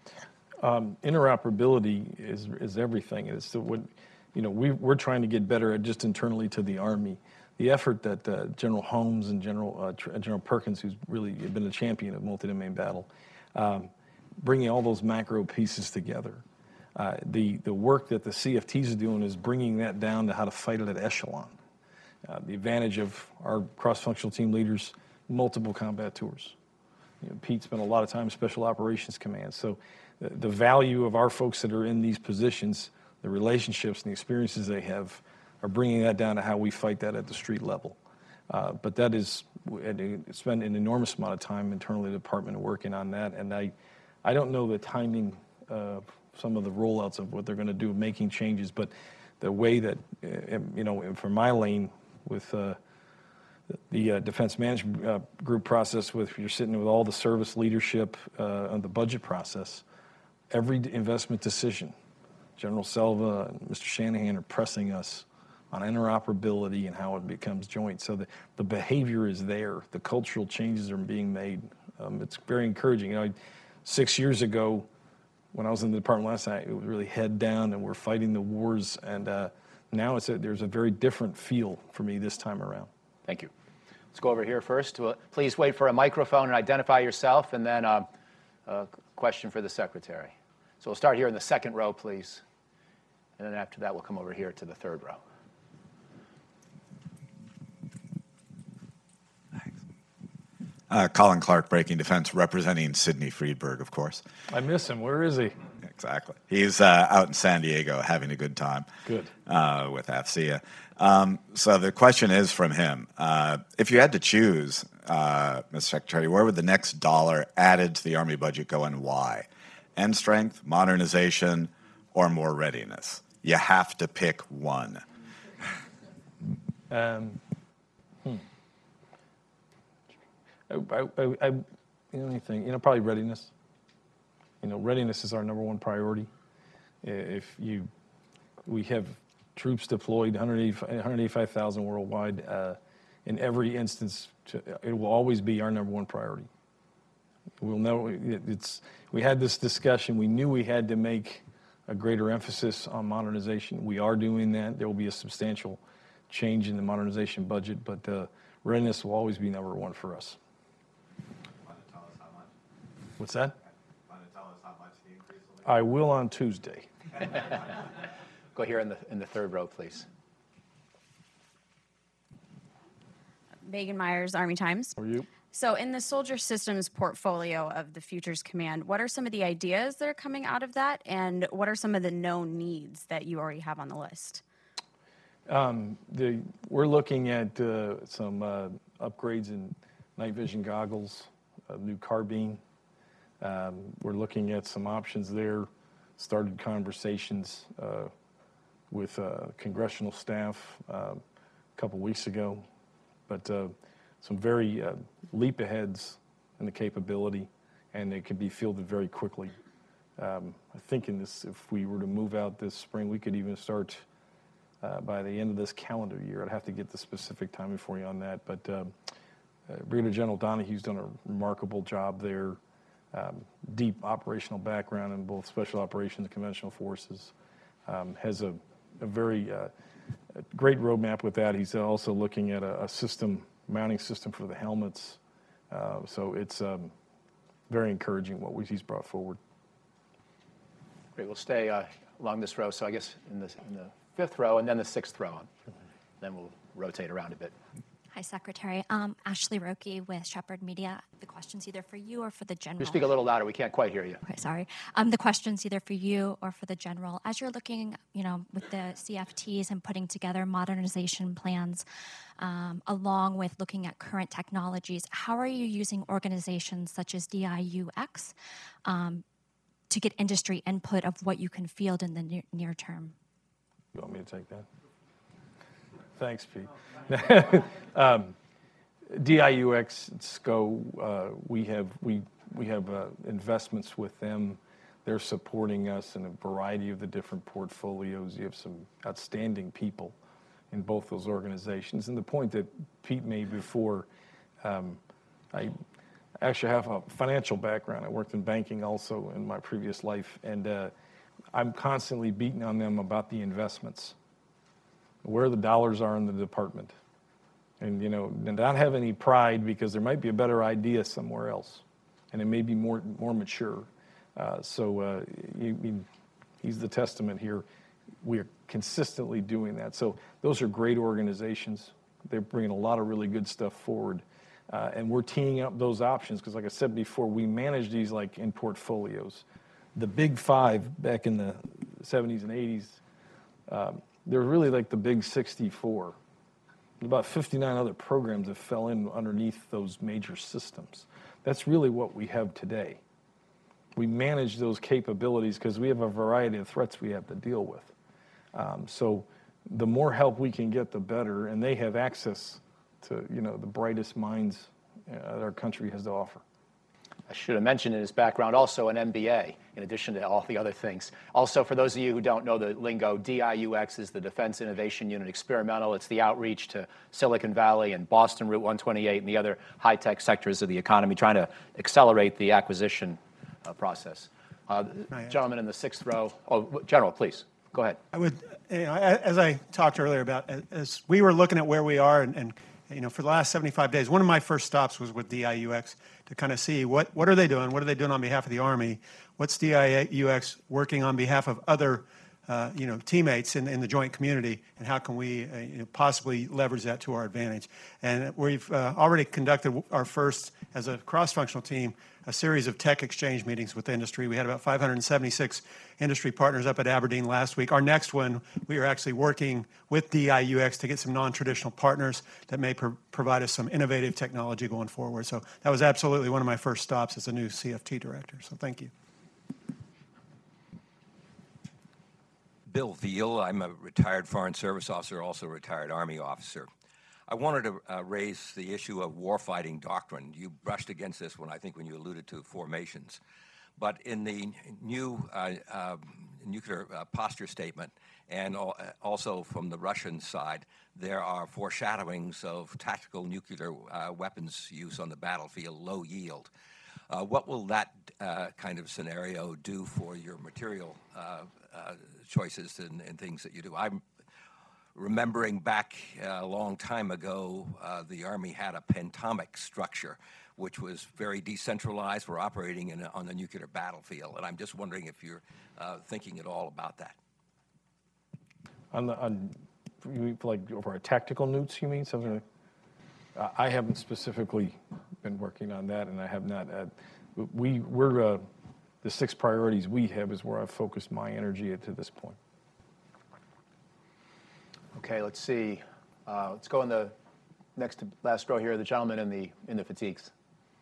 Um, interoperability is, is everything. It's the, what, you know, we, we're trying to get better at just internally to the Army. The effort that uh, General Holmes and General, uh, General Perkins, who's really been a champion of multi-domain battle, um, bringing all those macro pieces together. Uh, the, the work that the C F Ts are doing is bringing that down to how to fight it at echelon. Uh, the advantage of our cross-functional team leaders, multiple combat tours. You know, Pete spent a lot of time in Special Operations Command, so the, the value of our folks that are in these positions, the relationships and the experiences they have, are bringing that down to how we fight that at the street level. Uh, but that is, it's been an enormous amount of time internally in the department working on that, and I, I don't know the timing of some of the rollouts of what they're going to do, making changes, but the way that, uh, you know, for my lane with uh, the uh, Defense Management uh, Group process, with you're sitting with all the service leadership uh, on the budget process, every investment decision, General Selva and Mister Shanahan are pressing us on interoperability and how it becomes joint. So the, the behavior is there. The cultural changes are being made. Um, it's very encouraging. You know, six years ago, when I was in the department last night, it was really head down and we're fighting the wars. And uh, now it's a, there's a very different feel for me this time around. Thank you. Let's go over here first. Well, please wait for a microphone and identify yourself, and then uh, a question for the Secretary. So we'll start here in the second row, please. And then after that, we'll come over here to the third row. Uh, Colin Clark, Breaking Defense, representing Sidney Friedberg, of course. I miss him. Where is he? Exactly. He's uh, out in San Diego having a good time. Good. Uh, with A F C I A. Um, so the question is from him. Uh, if you had to choose, uh, Mister Secretary, where would the next dollar added to the Army budget go and why? End strength, modernization, or more readiness? You have to pick one. Um, hmm. I, I, I, I, you know, anything, you know, probably readiness. You know, readiness is our number one priority. If you, we have troops deployed, one hundred eighty-five thousand worldwide. Uh, in every instance, to, it will always be our number one priority. We'll know it's. We had this discussion. We knew we had to make a greater emphasis on modernization. We are doing that. There will be a substantial change in the modernization budget, but uh, readiness will always be number one for us. Want to tell us how much? What's that? Want to tell us how much the increase will be? I will on Tuesday. Go go here in the, in the third row, please. Megan Myers, Army Times. How are you? So in the Soldier Systems portfolio of the Futures Command, what are some of the ideas that are coming out of that, and what are some of the known needs that you already have on the list? Um, the, we're looking at uh, some uh, upgrades in night vision goggles, a new carbine. Um, we're looking at some options there. Started conversations uh, with uh, congressional staff uh, a couple weeks ago, but uh, some very uh, leap aheads in the capability, and it could be fielded very quickly. Um, I think in this, if we were to move out this spring, we could even start uh, by the end of this calendar year. I'd have to get the specific timing for you on that, but um, uh, Brigadier General Donahue's done a remarkable job there. Um, deep operational background in both special operations and conventional forces. Um, has a, a very uh, a great roadmap with that. He's also looking at a, a system, mounting system for the helmets. Uh, so it's um, very encouraging what we, he's brought forward. Great. We'll stay uh, along this row. So I guess in the, in the fifth row and then the sixth row. Mm-hmm. Then we'll rotate around a bit. Hi, Secretary. Um, Ashley Roki with Shepherd Media. The question's either for you or for the general. You speak a little louder. We can't quite hear you. Okay, sorry. Um, the question's either for you or for the general. As you're looking, you know, with the C F Ts and putting together modernization plans, um, along with looking at current technologies, how are you using organizations such as D I U X um, to get industry input of what you can field in the near, near term? You want me to take that? Thanks, Pete. um, D I U X, S C O, uh, we have we we have uh, investments with them. They're supporting us in a variety of the different portfolios. You have some outstanding people in both those organizations. And the point that Pete made before, um, I actually have a financial background. I worked in banking also in my previous life, and uh, I'm constantly beating on them about the investments, where the dollars are in the department. And, you know, not have any pride because there might be a better idea somewhere else, and it may be more more mature. Uh, so uh, you, you, he's the testament here. We are consistently doing that. So those are great organizations. They're bringing a lot of really good stuff forward. Uh, and we're teeing up those options because, like I said before, we manage these like in portfolios. The big five back in the seventies and eighties, um, they're really like the big sixty-four. There's about fifty-nine other programs that fell in underneath those major systems. That's really what we have today. We manage those capabilities because we have a variety of threats we have to deal with. Um, so the more help we can get, the better, and they have access to, you know, the brightest minds uh, that our country has to offer. I should have mentioned in his background also an M B A, in addition to all the other things. Also, for those of you who don't know the lingo, D I U X is the Defense Innovation Unit Experimental. It's the outreach to Silicon Valley and Boston Route one twenty-eight and the other high-tech sectors of the economy, trying to accelerate the acquisition uh, process. Uh, gentleman in the sixth row. Oh, General, please, go ahead. I would, you know, as I talked earlier about, as we were looking at where we are and, and you know, for the last seventy-five days, one of my first stops was with D I U X to kind of see what, what are they doing? What are they doing on behalf of the Army? What's D I U X working on behalf of other, uh, you know, teammates in, in the joint community, and how can we uh, you know, possibly leverage that to our advantage? And we've uh, already conducted our first, as a cross-functional team, a series of tech exchange meetings with industry. We had about five hundred seventy-six industry partners up at Aberdeen last week. Our next one, we are actually working with D I U X to get some non-traditional partners that may pro- provide us some innovative technology going forward. So that was absolutely one of my first stops as a new C F T director. So thank you. Bill Veal. I'm a retired Foreign Service officer, also a retired Army officer. I wanted to uh, raise the issue of warfighting doctrine. You brushed against this when I think when you alluded to formations. But in the new uh, uh, nuclear uh, posture statement, and al- also from the Russian side, there are foreshadowings of tactical nuclear uh, weapons use on the battlefield, low yield. Uh, what will that uh, kind of scenario do for your material uh, uh, choices and, and things that you do? I'm remembering back uh, a long time ago, uh, the Army had a pentomic structure, which was very decentralized for operating in a, on the nuclear battlefield. And I'm just wondering if you're uh, thinking at all about that. On the on, you mean like over our tactical nukes, you mean something? Like, uh, I haven't specifically been working on that, and I have not. Uh, we we're uh, the six priorities we have is where I've focused my energy to this point. Okay, let's see. Uh, let's go in the next to last row here. The gentleman in the in the fatigues.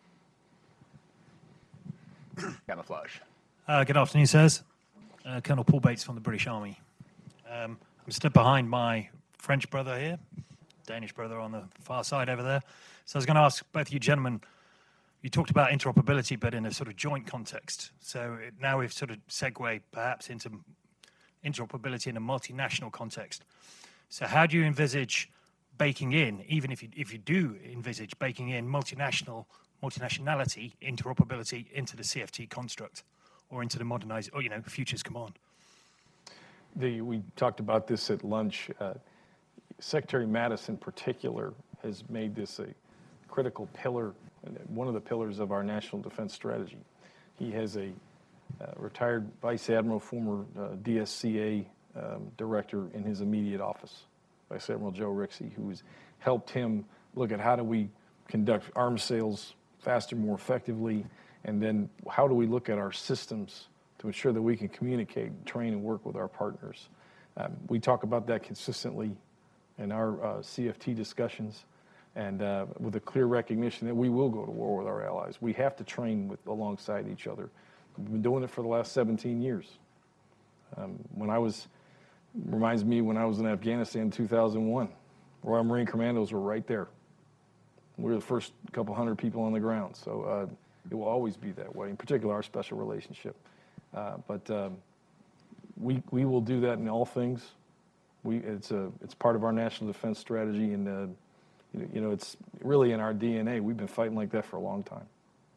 Camouflage. Uh, good afternoon, sirs. Uh, Colonel Paul Bates from the British Army. Um, I'm stood behind my French brother here, Danish brother on the far side over there. So I was going to ask both you gentlemen, you talked about interoperability, but in a sort of joint context. So it, now we've sort of segued perhaps into interoperability in a multinational context. So how do you envisage baking in, even if you, if you do envisage baking in multinational, multinationality interoperability into the C F T construct or into the modernized, or, you know, Futures Command? The, we talked about this at lunch. Uh, Secretary Mattis in particular has made this a critical pillar, one of the pillars of our national defense strategy. He has a uh, retired Vice Admiral, former uh, D S C A um, director in his immediate office, Vice Admiral Joe Rixey, who has helped him look at how do we conduct arms sales faster, more effectively, and then how do we look at our systems to ensure that we can communicate, train, and work with our partners. Um, we talk about that consistently in our uh, C F T discussions, and uh, with a clear recognition that we will go to war with our allies. We have to train with alongside each other. We've been doing it for the last seventeen years. Um, when I was, reminds me when I was in Afghanistan in two thousand one, Royal Marine Commandos were right there. We were the first couple hundred people on the ground, so uh, it will always be that way, in particular our special relationship. Uh, but um, we we will do that in all things. We it's a it's part of our national defense strategy, and uh, you know, you know it's really in our D N A. We've been fighting like that for a long time.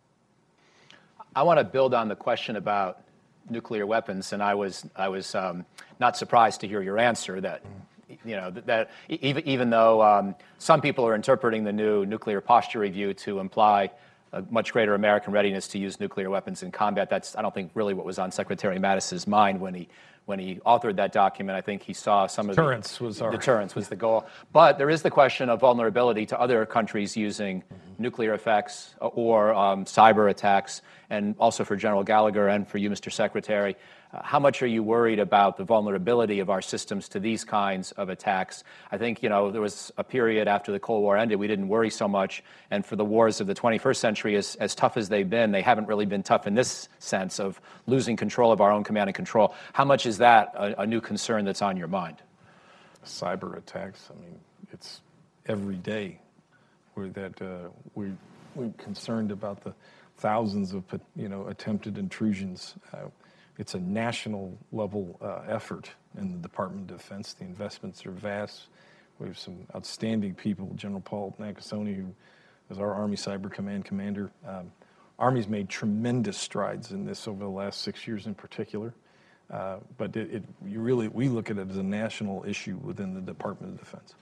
I want to build on the question about nuclear weapons, and I was I was um, not surprised to hear your answer that. You know, that, that even, even though um, some people are interpreting the new nuclear posture review to imply a much greater American readiness to use nuclear weapons in combat, that's, I don't think, really what was on Secretary Mattis's mind when he when he authored that document. I think he saw some of deterrence the was our deterrence was the goal. But there is the question of vulnerability to other countries using mm-hmm. nuclear effects or um, cyber attacks, and also for General Gallagher and for you, Mister Secretary. Uh, how much are you worried about the vulnerability of our systems to these kinds of attacks? I think, you know, there was a period after the Cold War ended, we didn't worry so much. And for the wars of the twenty-first century, as, as tough as they've been, they haven't really been tough in this sense of losing control of our own command and control. How much is that a, a new concern that's on your mind? Cyber attacks, I mean, it's every day we're that uh, we, we're concerned about the thousands of, you know, attempted intrusions. Uh, It's a national level uh, effort in the Department of Defense. The investments are vast. We have some outstanding people. General Paul Nakasone, who is our Army Cyber Command commander. Um, Army's made tremendous strides in this over the last six years in particular. Uh, but it, it, you really, we look at it as a national issue within the Department of Defense.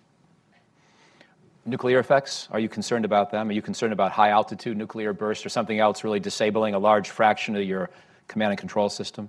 Nuclear effects, are you concerned about them? Are you concerned about high altitude nuclear bursts or something else really disabling a large fraction of your command and control system?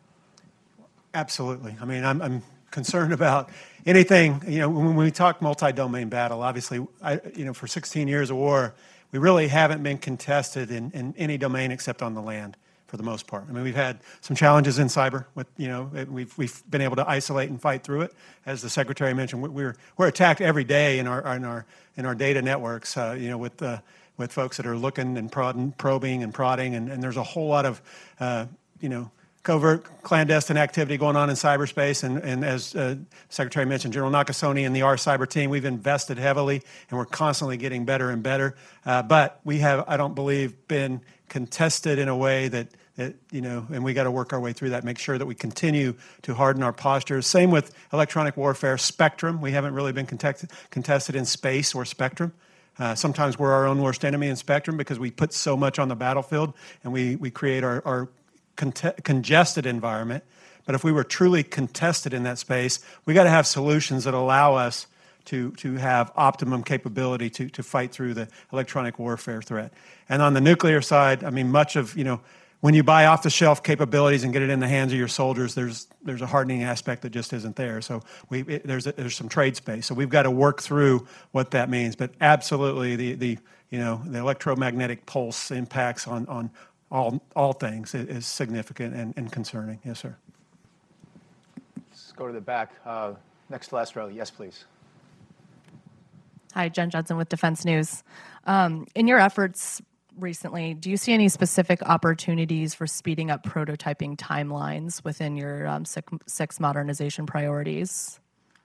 Absolutely. I mean, I'm, I'm concerned about anything, you know, when we talk multi-domain battle, obviously, I, you know, for sixteen years of war, we really haven't been contested in, in any domain except on the land for the most part. I mean, we've had some challenges in cyber with, you know, we've, we've been able to isolate and fight through it. As the Secretary mentioned, we're, we're attacked every day in our, in our, in our data networks, uh, you know, with, uh, with folks that are looking and prodding, probing and prodding, and, and there's a whole lot of, uh, you know, covert, clandestine activity going on in cyberspace. And, and as uh, Secretary mentioned, General Nakasone and the R Cyber team, we've invested heavily, and we're constantly getting better and better. Uh, but we have, I don't believe, been contested in a way that, that you know, and we got to work our way through that, make sure that we continue to harden our postures. Same with electronic warfare spectrum. We haven't really been contested, contested in space or spectrum. Uh, sometimes we're our own worst enemy in spectrum because we put so much on the battlefield and we, we create our, our con- congested environment. But if we were truly contested in that space, we got to have solutions that allow us to, to have optimum capability to, to fight through the electronic warfare threat. And on the nuclear side, I mean, much of, you know, when you buy off-the-shelf capabilities and get it in the hands of your soldiers, there's there's a hardening aspect that just isn't there. So we it, there's a, there's some trade space. So we've got to work through what that means. But absolutely, the the you know the electromagnetic pulse impacts on on all all things is, is significant and, and concerning. Yes, sir. Let's go to the back. Uh, next to last row. Yes, please. Hi, Jen Judson with Defense News. Um, in your efforts recently, do you see any specific opportunities for speeding up prototyping timelines within your um, six, six modernization priorities?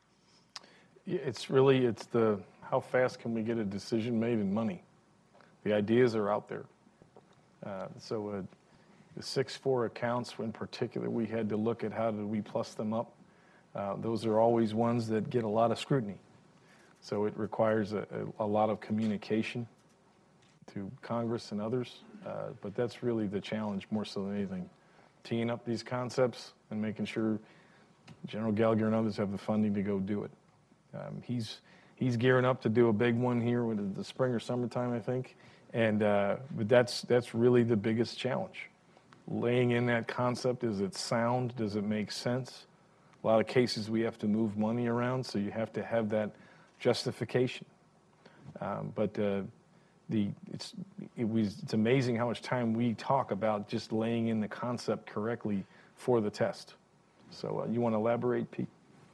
It's really, it's the, how fast can we get a decision made in money? The ideas are out there. Uh, so uh, the six four accounts in particular, we had to look at how did we plus them up. Uh, those are always ones that get a lot of scrutiny. So it requires a, a, a lot of communication to Congress and others, uh, but that's really the challenge more so than anything. Teeing up these concepts and making sure General Gallagher and others have the funding to go do it. Um, he's he's gearing up to do a big one here with the spring or summertime, I think, and uh, but that's that's really the biggest challenge. Laying in that concept, is it sound? Does it make sense? A lot of cases we have to move money around, so you have to have that justification. Um, but uh, The, it's, it was, it's amazing how much time we talk about just laying in the concept correctly for the test. So uh, you want to elaborate, Pete?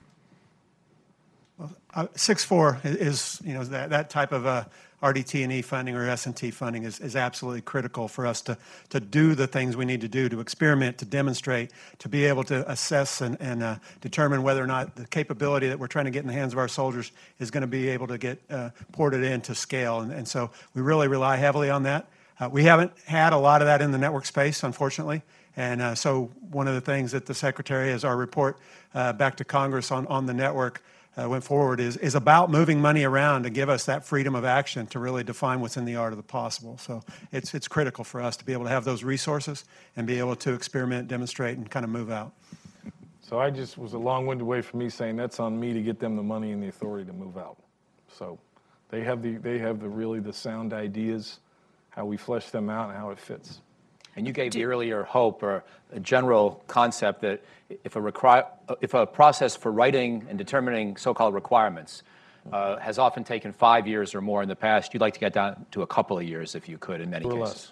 Well, uh, six four is, you know, that, that type of uh, R D T and E funding or S and T funding is, is absolutely critical for us to, to do the things we need to do, to experiment, to demonstrate, to be able to assess and, and uh, determine whether or not the capability that we're trying to get in the hands of our soldiers is going to be able to get uh, ported into scale. And, and so we really rely heavily on that. Uh, we haven't had a lot of that in the network space, unfortunately. And uh, so one of the things that the Secretary, as our report uh, back to Congress on, on the network, Uh, went forward is, is about moving money around to give us that freedom of action to really define what's in the art of the possible. So it's, it's critical for us to be able to have those resources and be able to experiment, demonstrate, and kind of move out. So I just was a long-winded way for me saying that's on me to get them the money and the authority to move out. So they have the they have the really the sound ideas, how we flesh them out and how it fits. And you gave the earlier hope or a general concept that if a, require, if a process for writing and determining so-called requirements uh, has often taken five years or more in the past, you'd like to get down to a couple of years if you could in many Or cases. less.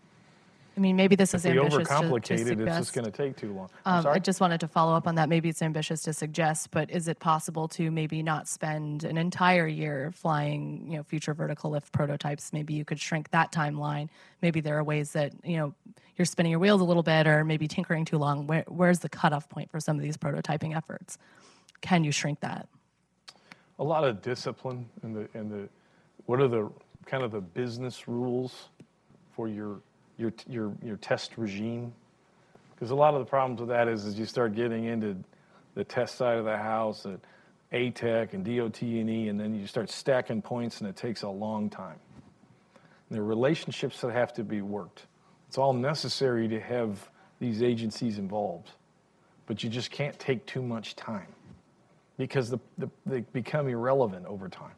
I mean, maybe this If is we ambitious to, to overcomplicate suggest. it, it's just going to take too long. I'm Um, sorry? I just wanted to follow up on that. Maybe it's ambitious to suggest, but is it possible to maybe not spend an entire year flying, you know, future vertical lift prototypes? Maybe you could shrink that timeline. Maybe there are ways that, you know, you're spinning your wheels a little bit or maybe tinkering too long. Where, where's the cutoff point for some of these prototyping efforts? Can you shrink that? A lot of discipline and the and the what are the kind of the business rules for your your your your test regime? Because a lot of the problems with that is as you start getting into the test side of the house, at A TEC and D O T and E, and then you start stacking points, and it takes a long time. And there are relationships that have to be worked. It's all necessary to have these agencies involved, but you just can't take too much time because the, the, they become irrelevant over time.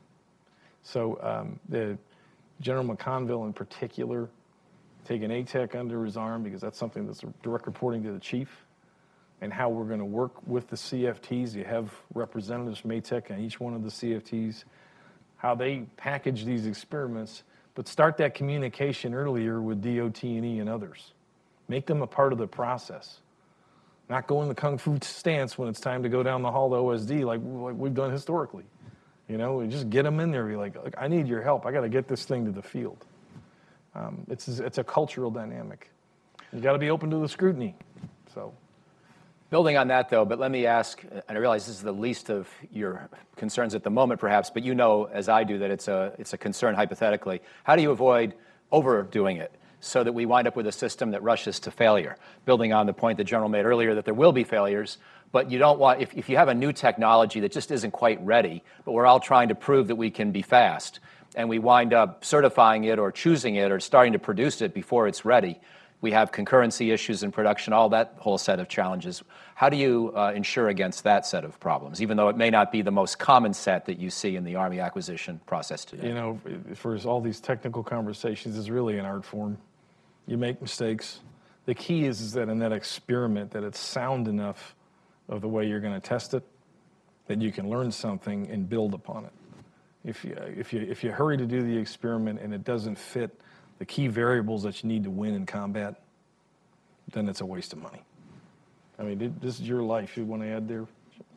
So um, the General McConville in particular, taking A TEC under his arm because that's something that's direct reporting to the chief, and how we're going to work with the C F Ts. You have representatives from A TEC on each one of the C F Ts, how they package these experiments, but start that communication earlier with D O T and E and others. Make them a part of the process. Not go in the kung fu stance when it's time to go down the hall to O S D like, like we've done historically. You know, and just get them in there. Be like, like I need your help. I got to get this thing to the field. Um, it's it's a cultural dynamic. You got to be open to the scrutiny. So, building on that, though, but let me ask, and I realize this is the least of your concerns at the moment, perhaps, but you know, as I do, that it's a it's a concern hypothetically. How do you avoid overdoing it so that we wind up with a system that rushes to failure? Building on the point the General made earlier that there will be failures, but you don't want, if, if you have a new technology that just isn't quite ready, but we're all trying to prove that we can be fast, and we wind up certifying it or choosing it or starting to produce it before it's ready, we have concurrency issues in production, all that whole set of challenges. How do you uh, ensure against that set of problems, even though it may not be the most common set that you see in the Army acquisition process today? you know, for all these technical conversations, it's really an art form. You make mistakes. the key is, is that in that experiment that it's sound enough of the way you're going to test it that you can learn something and build upon it. If you, if you, if you hurry to do the experiment and it doesn't fit the key variables that you need to win in combat, then it's a waste of money. I mean, it, this is your life. You want to add there?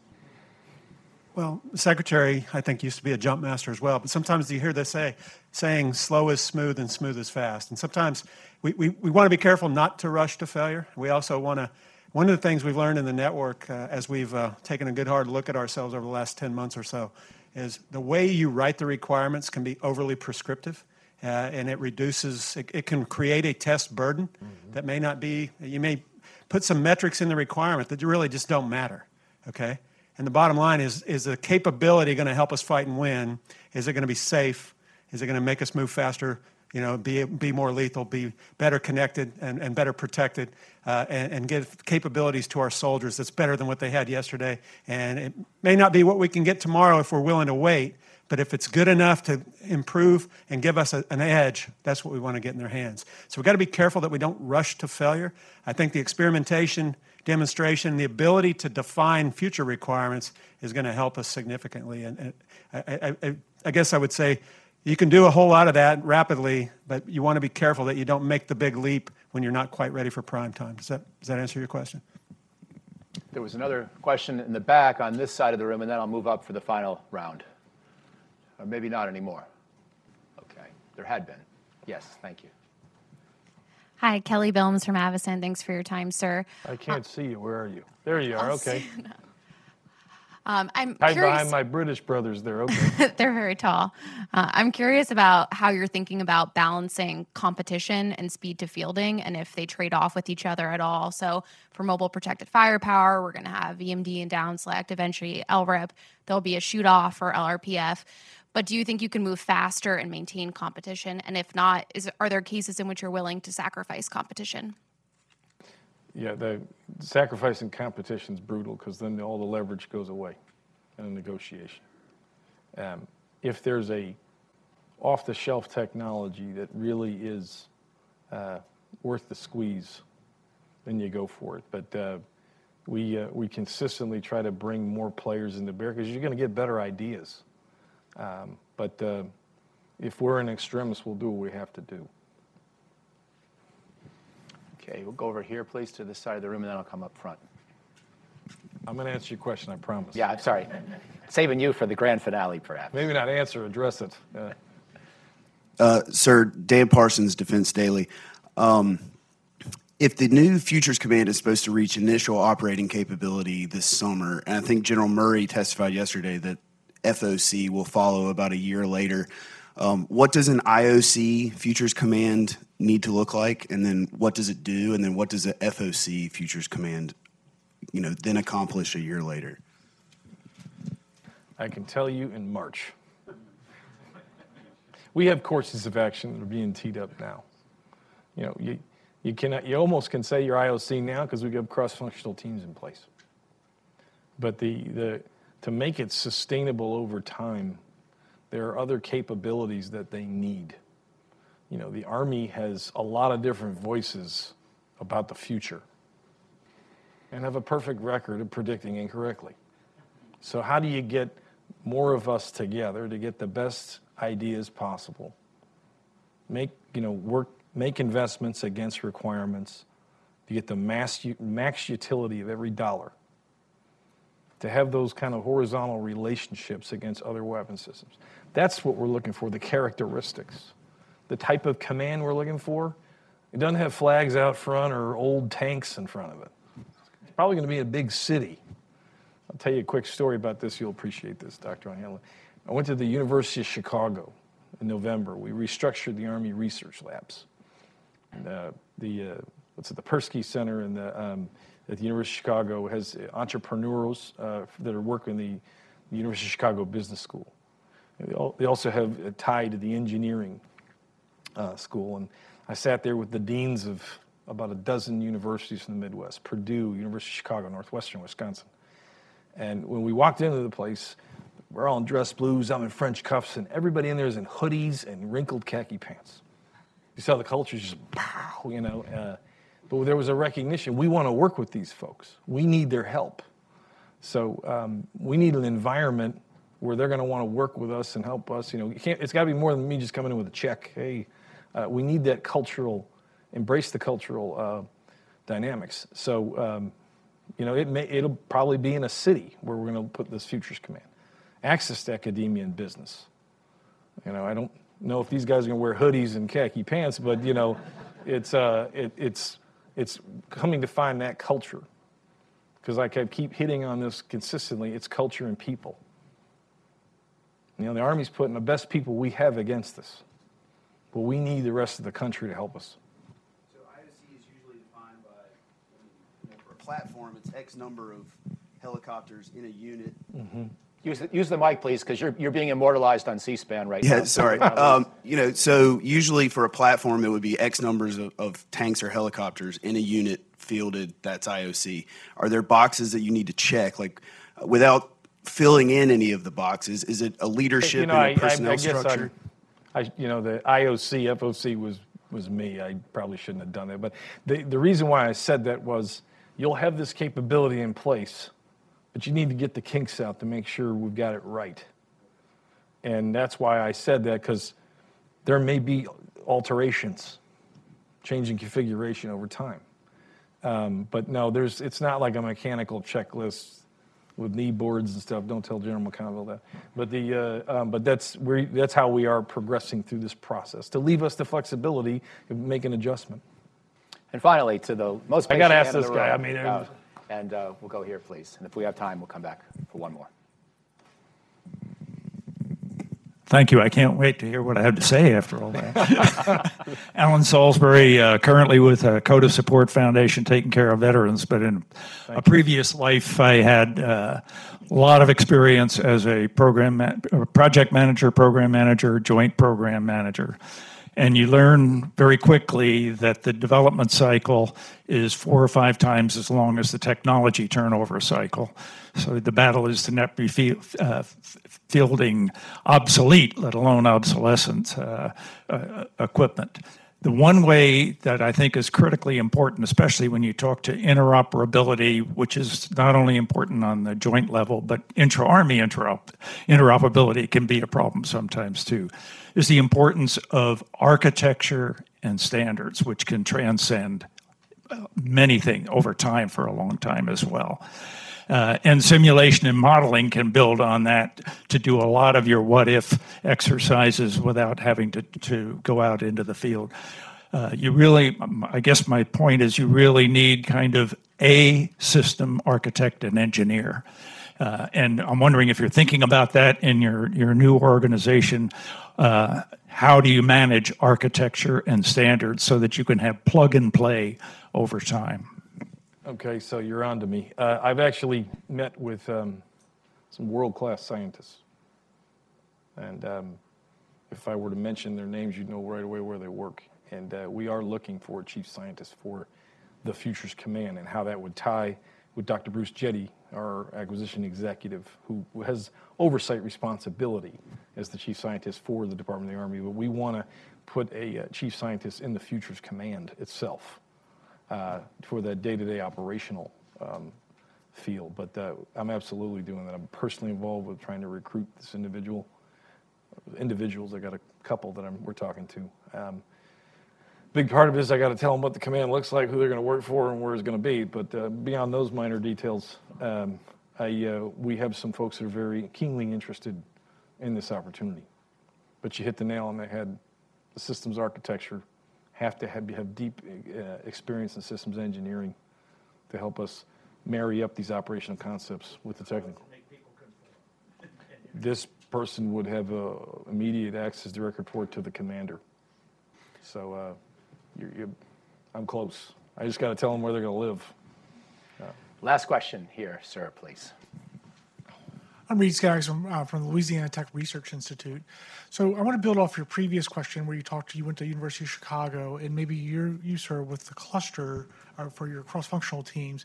Well, the Secretary, I think, used to be a jump master as well, but sometimes you hear this say, saying slow is smooth and smooth is fast. And sometimes we, we, we want to be careful not to rush to failure. We also want to, one of the things we've learned in the network uh, as we've uh, taken a good hard look at ourselves over the last ten months or so is the way you write the requirements can be overly prescriptive. Uh, and it reduces, it, it can create a test burden mm-hmm. that may not be, you may put some metrics in the requirement that really just don't matter, okay? And the bottom line is, is the capability going to help us fight and win? Is it going to be safe? Is it going to make us move faster, you know, be, be more lethal, be better connected and, and better protected, uh, and, and give capabilities to our soldiers that's better than what they had yesterday? And it may not be what we can get tomorrow if we're willing to wait, but if it's good enough to improve and give us a, an edge, that's what we want to get in their hands. So we've got to be careful that we don't rush to failure. I think the experimentation, demonstration, the ability to define future requirements is going to help us significantly. And, and I, I, I guess I would say you can do a whole lot of that rapidly, but you want to be careful that you don't make the big leap when you're not quite ready for prime time. Does that, does that answer your question? There was another question in the back on this side of the room, and then I'll move up for the final round. Or maybe not anymore. Okay, there had been. Yes, thank you. Hi, Kelly Bilms from Avison. Thanks for your time, sir. I can't uh, see you. Where are you? There you are. I'll Okay. Um, I'm Hide curious. behind my British brothers there. Okay. They're very tall. Uh, I'm curious about how you're thinking about balancing competition and speed to fielding, and if they trade off with each other at all. So for mobile protected firepower, we're going to have V M D and down select, eventually L R I P. There'll be a shoot off for L R P F. But do you think you can move faster and maintain competition? And if not, is are there cases in which you're willing to sacrifice competition? Yeah, the sacrificing competition is brutal because then all the leverage goes away in a negotiation. Um, if there's a off-the-shelf technology that really is uh, worth the squeeze, then you go for it. But uh, we uh, we consistently try to bring more players into bear because you're going to get better ideas. Um, but uh, if we're in extremis, we'll do what we have to do. Okay, we'll go over here, please, to this side of the room, and then I'll come up front. I'm going to answer your question, I promise. Yeah, I'm sorry. Saving you for the grand finale, perhaps. Maybe not answer, address it. Uh, uh, sir, Dan Parsons, Defense Daily. Um, if the new Futures Command is supposed to reach initial operating capability this summer, and I think General Murray testified yesterday that F O C will follow about a year later, Um, what does an I O C Futures Command need to look like, and then what does it do, and then what does a F O C Futures Command, you know, then accomplish a year later? I can tell you in March. We have courses of action that are being teed up now. You know, you you cannot you almost can say you're I O C now because we have cross-functional teams in place. But the the to make it sustainable over time, there are other capabilities that they need. You know, the Army has a lot of different voices about the future and have a perfect record of predicting incorrectly. So how do you get more of us together to get the best ideas possible? Make, you know, work, make investments against requirements to get the mass, max utility of every dollar, to have those kind of horizontal relationships against other weapon systems. That's what we're looking for, the characteristics. The type of command we're looking for, it doesn't have flags out front or old tanks in front of it. It's probably going to be a big city. I'll tell you a quick story about this. You'll appreciate this, Doctor O'Hanlon. I went to the University of Chicago in November. We restructured the Army Research Labs. And, uh, the, uh, what's it, the Persky Center and the, um, at the University of Chicago has entrepreneurs uh, that are working in the, the University of Chicago Business School. They, all, they also have a tie to the engineering uh, school. And I sat there with the deans of about a dozen universities in the Midwest, Purdue, University of Chicago, Northwestern Wisconsin. And when we walked into the place, we're all in dress blues, I'm in French cuffs, and everybody in there is in hoodies and wrinkled khaki pants. You saw the culture just, pow, you know. Uh, but there was a recognition, we want to work with these folks. We need their help. So um, we need an environment where they're going to want to work with us and help us. You know, you can't, it's got to be more than me just coming in with a check. Hey, uh, we need that cultural, embrace the cultural uh, dynamics. So, um, you know, it may, it'll probably be in a city where we're going to put this Futures Command. Access to academia and business. You know, I don't know if these guys are going to wear hoodies and khaki pants, but, you know, it's, uh, it, it's, it's coming to find that culture. Because like I keep hitting on this consistently, it's culture and people. You know, the Army's putting the best people we have against us. But we need the rest of the country to help us. So I O C is usually defined by, you know, for a platform, it's X number of helicopters in a unit. Mm-hmm. Use the, use the mic, please, because you're, you're being immortalized on C-SPAN right yeah, now. Yeah, sorry. um, you know, so usually for a platform, it would be X numbers of, of tanks or helicopters in a unit fielded. That's I O C. Are there boxes that you need to check, like without filling in any of the boxes? Is it a leadership you know, and a I, personnel I, I guess structure? I, you know, the I O C, F O C was, was me. I probably shouldn't have done it. But the, the reason why I said that was you'll have this capability in place, but you need to get the kinks out to make sure we've got it right. And that's why I said that, because there may be alterations, changing configuration over time. Um, but no, there's, it's not like a mechanical checklist with knee boards and stuff. Don't tell General McConnell that. But the uh, um, but that's we that's how we are progressing through this process, to leave us the flexibility of making an adjustment. And finally, to the most I got to patient ask man in this the guy. room, I mean, uh, and uh, we'll go here, please. And if we have time, we'll come back for one more. Thank you. I can't wait to hear what I have to say after all that. Alan Salisbury, uh, currently with uh, Coda Support Foundation, taking care of veterans, but in Thank a previous life, I had uh, a lot of experience as a program ma- project manager, program manager, joint program manager. And you learn very quickly that the development cycle is four or five times as long as the technology turnover cycle. So the battle is to not be fie- uh, fielding obsolete, let alone obsolescent uh, uh, equipment. The one way that I think is critically important, especially when you talk to interoperability, which is not only important on the joint level, but intra-Army interop- interoperability can be a problem sometimes too, is the importance of architecture and standards, which can transcend many things over time for a long time as well. Uh, and simulation and modeling can build on that to do a lot of your what-if exercises without having to, to go out into the field. Uh, you really, I guess my point is you really need kind of a system architect and engineer. Uh, and I'm wondering if you're thinking about that in your, your new organization. Uh, how do you manage architecture and standards so that you can have plug and play over time? Okay, so you're on to me. Uh, I've actually met with um, some world-class scientists. And um, if I were to mention their names, you'd know right away where they work. And uh, we are looking for a chief scientist for the Futures Command and how that would tie with Doctor Bruce Jetty, our acquisition executive, who has oversight responsibility as the chief scientist for the Department of the Army. But we want to put a uh, chief scientist in the Futures Command itself. Uh, for that day-to-day operational um, field. But uh, I'm absolutely doing that. I'm personally involved with trying to recruit this individual. Individuals, I got a couple that I'm, we're talking to. Um, big part of it is I got to tell them what the command looks like, who they're going to work for, and where it's going to be. But uh, beyond those minor details, um, I, uh, we have some folks that are very keenly interested in this opportunity. But you hit the nail on the head. The systems architecture have to have, have deep uh, experience in systems engineering to help us marry up these operational concepts with the technical. This person would have uh, immediate access, direct report to the commander. So uh, you're, you're, I'm close. I just got to tell them where they're going to live. Uh, Last question here, sir, please. I'm Reed Skaggs from, uh, from the Louisiana Tech Research Institute. So I want to build off your previous question where you talked, you went to University of Chicago, and maybe you're, you, sir, with the cluster or for your cross-functional teams.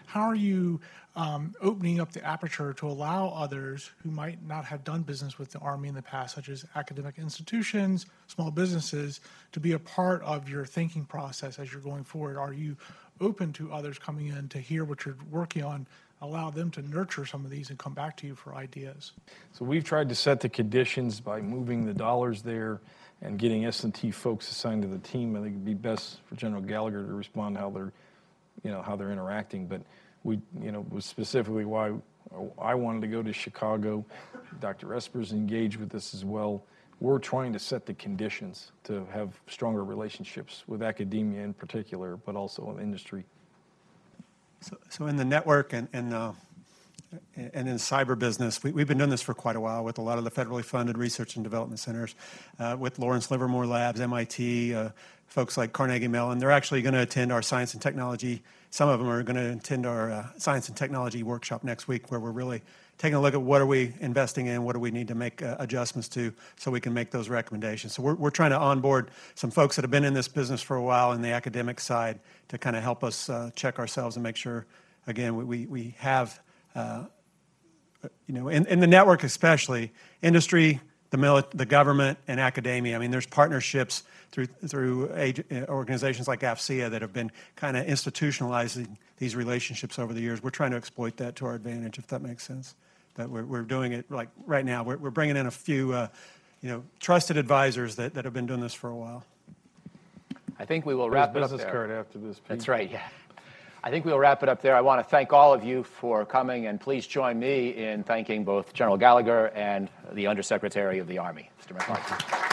how are you um, opening up the aperture to allow others who might not have done business with the Army in the past, such as academic institutions, small businesses, to be a part of your thinking process as you're going forward? Are you open to others coming in to hear what you're working on, allow them to nurture some of these and come back to you for ideas? So we've tried to set the conditions by moving the dollars there and getting S and T folks assigned to the team. I think it'd be best for General Gallagher to respond how they're, you know, how they're interacting. But we, you know, was specifically why I wanted to go to Chicago. Doctor Esper's engaged with this as well. We're trying to set the conditions to have stronger relationships with academia in particular, but also in industry. So, so in the network and, and, uh, and in cyber business, we, we've been doing this for quite a while with a lot of the federally funded research and development centers, uh, with Lawrence Livermore Labs, M I T, uh, folks like Carnegie Mellon. They're actually going to attend our science and technology. Some of them are going to attend our uh, science and technology workshop next week, where we're really taking a look at what are we investing in, what do we need to make uh, adjustments to so we can make those recommendations. So we're, we're trying to onboard some folks that have been in this business for a while in the academic side to kind of help us uh, check ourselves and make sure, again, we, we, we have, uh, you know, in, in the network especially, industry, the mili- the government, and academia. I mean, there's partnerships through through ag- organizations like A F C E A that have been kind of institutionalizing these relationships over the years. We're trying to exploit that to our advantage, if that makes sense. That we're, we're doing it like right now. We're, we're bringing in a few, uh, you know, trusted advisors that, that have been doing this for a while. I think we will wrap it up business there. card after this. Pete. That's right, yeah. I think we'll wrap it up there. I want to thank all of you for coming, and please join me in thanking both General Gallagher and the Undersecretary of the Army, Mister McCarthy.